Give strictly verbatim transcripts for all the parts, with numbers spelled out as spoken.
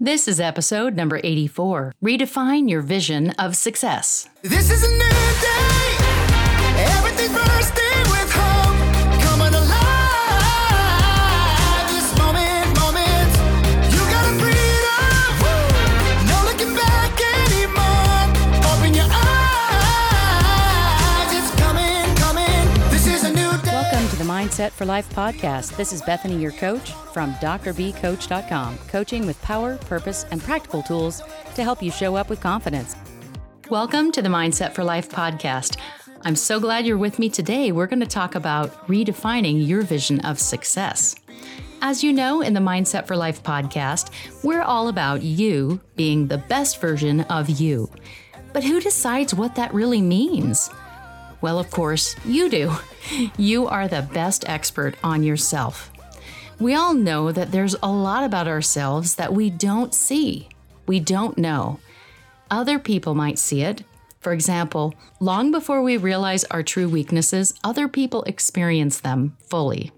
This is episode number eighty-four. Redefine your vision of success. This is a new day. Everything bursting with hope. Coming alive. This moment, moment. You got a freedom. Woo. No looking back anymore. Open your eyes. It's coming, coming. This is a new day. Welcome to the Mindset for Life podcast. This is Bethany, your coach from D R B coach dot com. Coaching with power, purpose, and practical tools to help you show up with confidence. Welcome to the Mindset for Life podcast. I'm so glad you're with me today. We're going to talk about redefining your vision of success. As you know, in the Mindset for Life podcast, we're all about you being the best version of you. But who decides what that really means? Well, of course, you do. You are the best expert on yourself. We all know that there's a lot about ourselves that we don't see. We don't know. Other people might see it. For example, long before we realize our true weaknesses, other people experience them fully.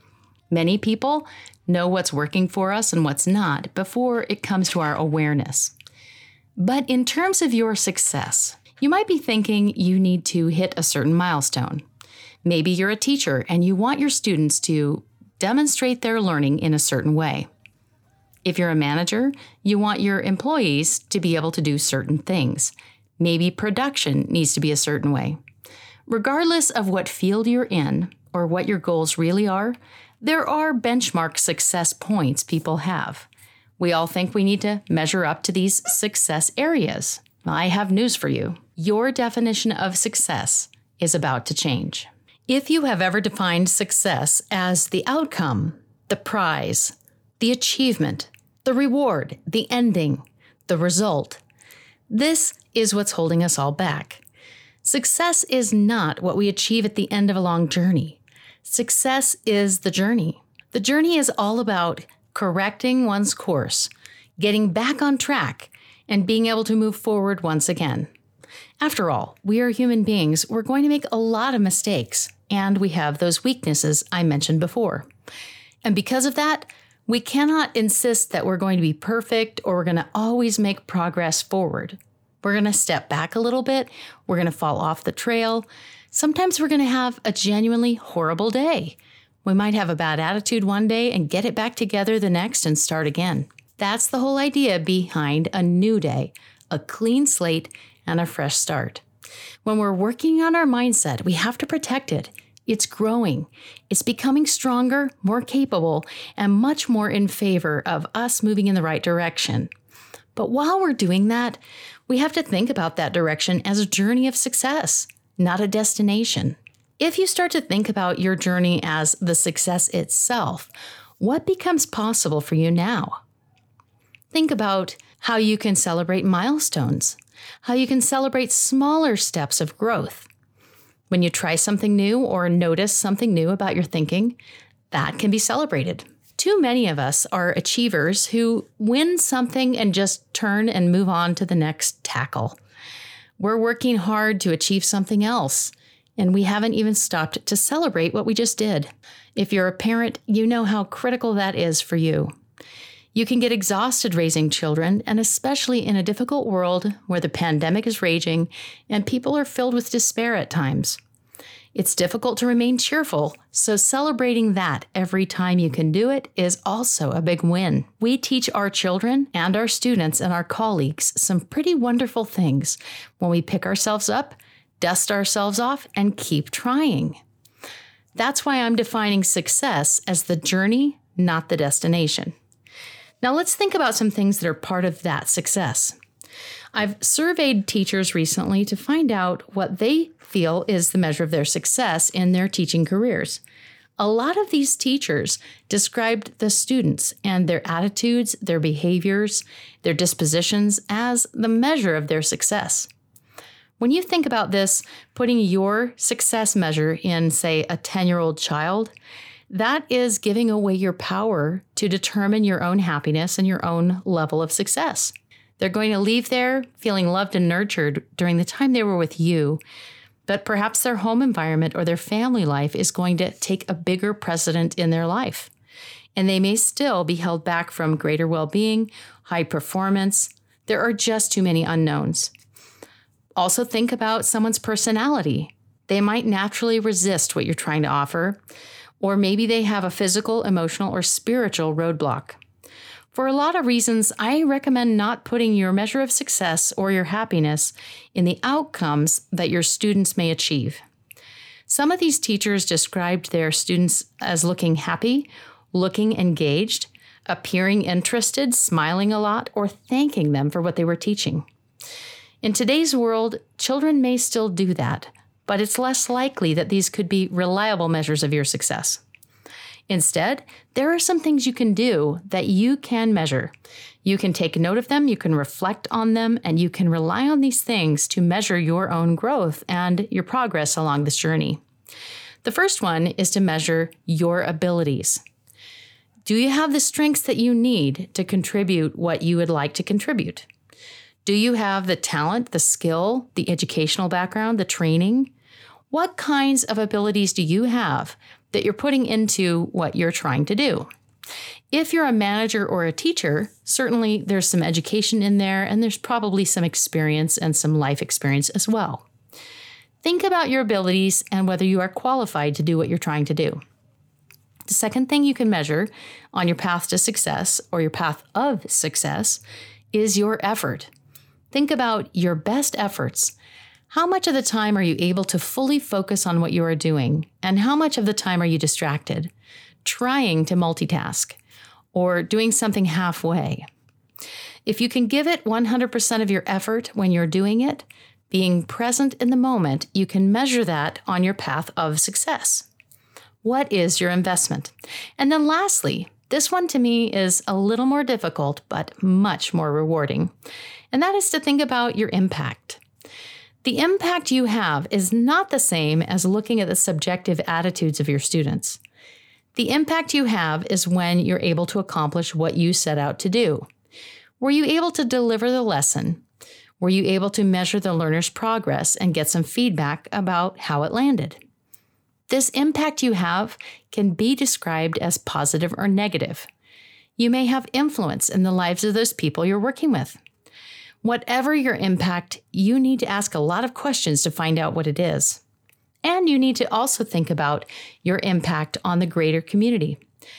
Many people know what's working for us and what's not before it comes to our awareness. But in terms of your success, you might be thinking you need to hit a certain milestone. Maybe you're a teacher and you want your students to demonstrate their learning in a certain way. If you're a manager, you want your employees to be able to do certain things. Maybe production needs to be a certain way. Regardless of what field you're in or what your goals really are, there are benchmark success points people have. We all think we need to measure up to these success areas. I have news for you. Your definition of success is about to change. If you have ever defined success as the outcome, the prize, the achievement, the reward, the ending, the result, this is what's holding us all back. Success is not what we achieve at the end of a long journey. Success is the journey. The journey is all about correcting one's course, getting back on track, and being able to move forward once again. After all, we are human beings. We're going to make a lot of mistakes, and we have those weaknesses I mentioned before. And because of that, we cannot insist that we're going to be perfect or we're going to always make progress forward. We're going to step back a little bit. We're going to fall off the trail. Sometimes we're going to have a genuinely horrible day. We might have a bad attitude one day and get it back together the next and start again. That's the whole idea behind a new day, a clean slate, and a fresh start. When we're working on our mindset, we have to protect it. It's growing. It's becoming stronger, more capable, and much more in favor of us moving in the right direction. But while we're doing that, we have to think about that direction as a journey of success, not a destination. If you start to think about your journey as the success itself, what becomes possible for you now? Think about how you can celebrate milestones, how you can celebrate smaller steps of growth. When you try something new or notice something new about your thinking, that can be celebrated. Too many of us are achievers who win something and just turn and move on to the next tackle. We're working hard to achieve something else, and we haven't even stopped to celebrate what we just did. If you're a parent, you know how critical that is for you. You can get exhausted raising children, and especially in a difficult world where the pandemic is raging and people are filled with despair at times. It's difficult to remain cheerful, so celebrating that every time you can do it is also a big win. We teach our children and our students and our colleagues some pretty wonderful things when we pick ourselves up, dust ourselves off, and keep trying. That's why I'm defining success as the journey, not the destination. Now let's think about some things that are part of that success. I've surveyed teachers recently to find out what they feel is the measure of their success in their teaching careers. A lot of these teachers described the students and their attitudes, their behaviors, their dispositions as the measure of their success. When you think about this, putting your success measure in, say, a ten-year-old child, that is giving away your power to determine your own happiness and your own level of success. They're going to leave there feeling loved and nurtured during the time they were with you, but perhaps their home environment or their family life is going to take a bigger precedent in their life. and they may still be held back from greater well-being, high performance. There are just too many unknowns. Also think about someone's personality. They might naturally resist what you're trying to offer, or maybe they have a physical, emotional, or spiritual roadblock. For a lot of reasons, I recommend not putting your measure of success or your happiness in the outcomes that your students may achieve. Some of these teachers described their students as looking happy, looking engaged, appearing interested, smiling a lot, or thanking them for what they were teaching. In today's world, children may still do that, but it's less likely that these could be reliable measures of your success. Instead, there are some things you can do that you can measure. You can take note of them, you can reflect on them, and you can rely on these things to measure your own growth and your progress along this journey. The first one is to measure your abilities. Do you have the strengths that you need to contribute what you would like to contribute? Do you have the talent, the skill, the educational background, the training? What kinds of abilities do you have that you're putting into what you're trying to do? If you're a manager or a teacher, certainly there's some education in there, and there's probably some experience and some life experience as well. Think about your abilities and whether you are qualified to do what you're trying to do. The second thing you can measure on your path to success or your path of success is your effort. Think about your best efforts. How much of the time are you able to fully focus on what you are doing? And how much of the time are you distracted, trying to multitask, or doing something halfway? If you can give it one hundred percent of your effort when you're doing it, being present in the moment, you can measure that on your path of success. What is your investment? And then lastly, this one to me is a little more difficult, but much more rewarding. And that is to think about your impact. The impact you have is not the same as looking at the subjective attitudes of your students. The impact you have is when you're able to accomplish what you set out to do. Were you able to deliver the lesson? Were you able to measure the learner's progress and get some feedback about how it landed? This impact you have can be described as positive or negative. You may have influence in the lives of those people you're working with. Whatever your impact, you need to ask a lot of questions to find out what it is. And you need to also think about your impact on the greater community.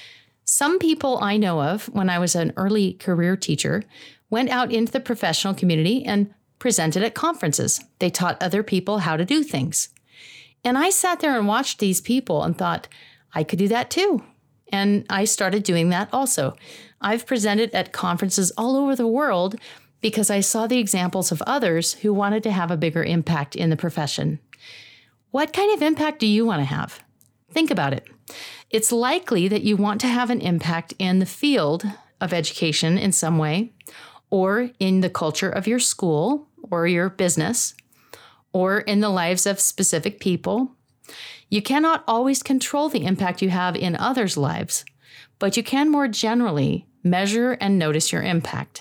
Some people I know of, when I was an early career teacher, went out into the professional community and presented at conferences. They taught other people how to do things. And I sat there and watched these people and thought, I could do that too. And I started doing that also. I've presented at conferences all over the world because I saw the examples of others who wanted to have a bigger impact in the profession. What kind of impact do you want to have? Think about it. It's likely that you want to have an impact in the field of education in some way, or in the culture of your school or your business, or in the lives of specific people. You cannot always control the impact you have in others' lives, but you can more generally measure and notice your impact.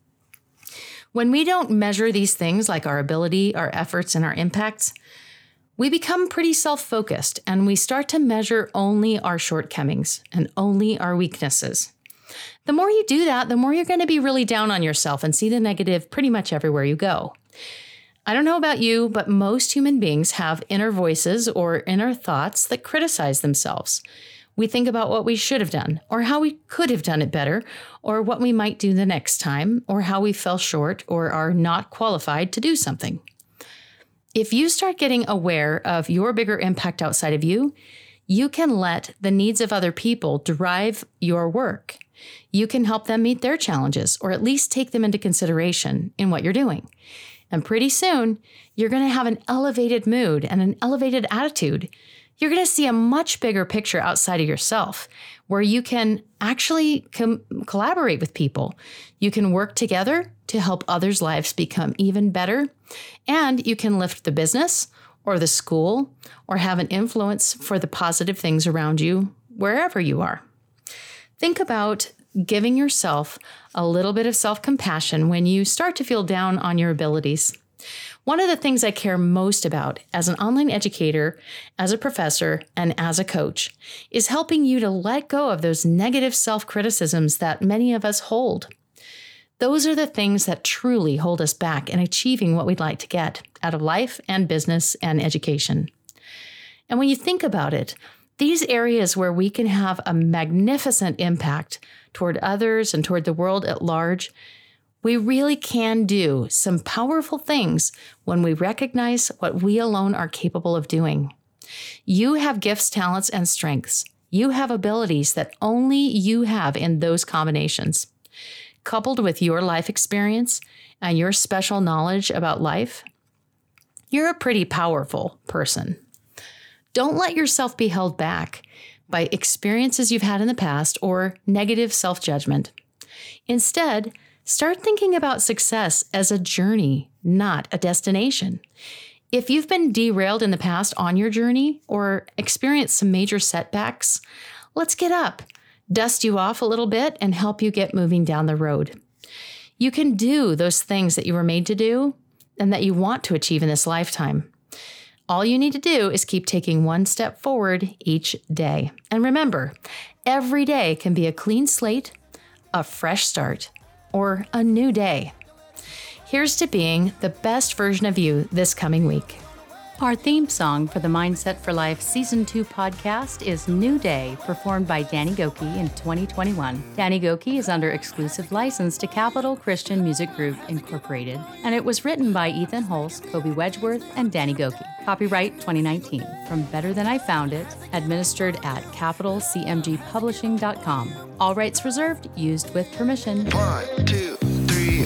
When we don't measure these things like our ability, our efforts, and our impacts, we become pretty self-focused and we start to measure only our shortcomings and only our weaknesses. The more you do that, the more you're going to be really down on yourself and see the negative pretty much everywhere you go. I don't know about you, but most human beings have inner voices or inner thoughts that criticize themselves. We think about what we should have done, or how we could have done it better, or what we might do the next time, or how we fell short or are not qualified to do something. If you start getting aware of your bigger impact outside of you, you can let the needs of other people drive your work. You can help them meet their challenges, or at least take them into consideration in what you're doing. And pretty soon, you're going to have an elevated mood and an elevated attitude. You're going to see a much bigger picture outside of yourself, where you can actually com- collaborate with people. You can work together to help others' lives become even better, and you can lift the business or the school or have an influence for the positive things around you wherever you are. Think about giving yourself a little bit of self-compassion when you start to feel down on your abilities. One of the things I care most about as an online educator, as a professor, and as a coach is helping you to let go of those negative self-criticisms that many of us hold. Those are the things that truly hold us back in achieving what we'd like to get out of life and business and education. And when you think about it, these areas where we can have a magnificent impact toward others and toward the world at large, we really can do some powerful things when we recognize what we alone are capable of doing. You have gifts, talents, and strengths. You have abilities that only you have in those combinations. Coupled with your life experience and your special knowledge about life, you're a pretty powerful person. Don't let yourself be held back by experiences you've had in the past or negative self-judgment. Instead, start thinking about success as a journey, not a destination. If you've been derailed in the past on your journey or experienced some major setbacks, let's get up, dust you off a little bit, and help you get moving down the road. You can do those things that you were made to do and that you want to achieve in this lifetime. All you need to do is keep taking one step forward each day. And remember, every day can be a clean slate, a fresh start, or a new day. Here's to being the best version of you this coming week. Our theme song for the Mindset for Life Season two podcast is New Day, performed by Danny Gokey in twenty twenty-one. Danny Gokey is under exclusive license to Capital Christian Music Group, Incorporated, and it was written by Ethan Hulse, Kobe Wedgeworth, and Danny Gokey. Copyright twenty nineteen. From Better Than I Found It, administered at capital c m g publishing dot com. All rights reserved, used with permission. One, two, three.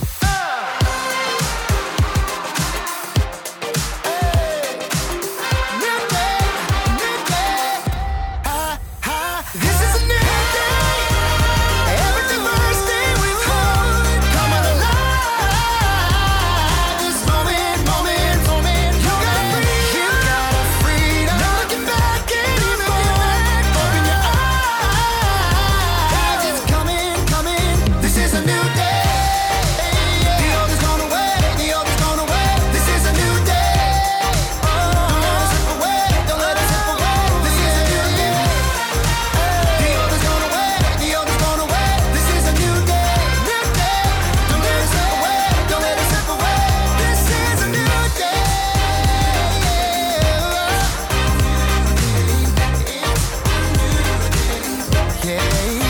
Yeah.